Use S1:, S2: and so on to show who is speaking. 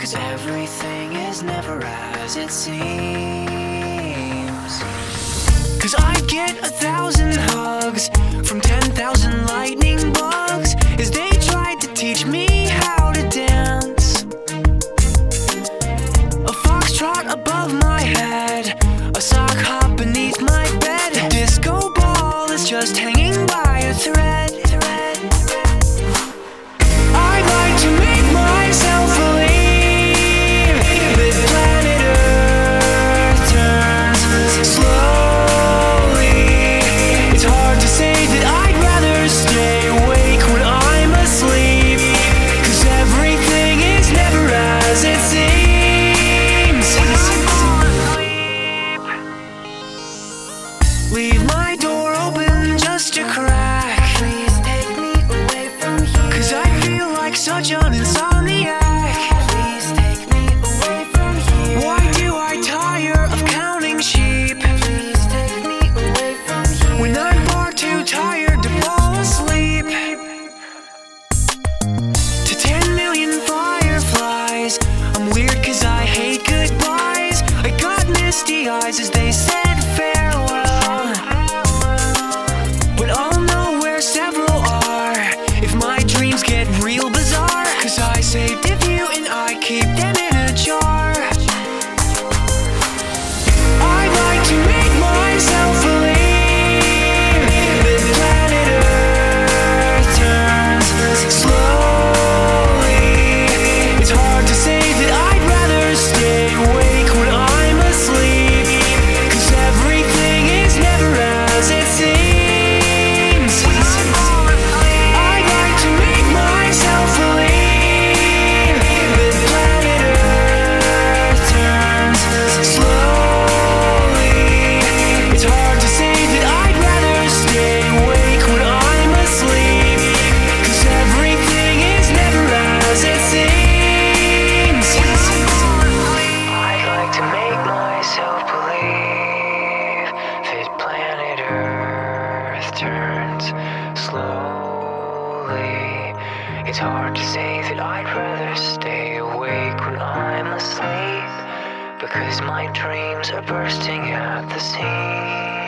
S1: 'cause everything is never as it seems. 'Cause I get 1,000 hugs from 10,000 lightning bugs as they tried to teach me how to dance. A foxtrot above my head, a sock hop beneath my bed. A disco ball is just hanging by a thread. I'd like to make myself believe that planet Earth turns slowly. It's hard to say that I'd rather stay awake when I'm asleep, 'cause everything is never as it seems. Leave my door open just a crack. Please take me away from here, 'cause I feel like such an insomniac. Please take me away from here. Why do I tire of counting sheep? Please take me away from here, when I'm far too tired to fall asleep. To 10 million fireflies, I'm weird 'cause I hate goodbyes. I got misty eyes as they said farewell, but I'll know where several are if my dreams get real bizarre, 'cause I saved a few and I keep them in a jar. I'd like to make myself believe that planet Earth turns slowly. It's hard to say that I'd rather stay awake when I'm asleep, 'cause everything is never as it seems. I'd like to make myself believe that planet Earth turns slowly. It's hard to say that I'd rather stay awake when I'm asleep, 'cause everything is never as it seems. I'd like to make myself believe that planet Earth turns slowly. It's hard to say that I'd rather stay awake when I'm asleep, because my dreams are bursting at the seams.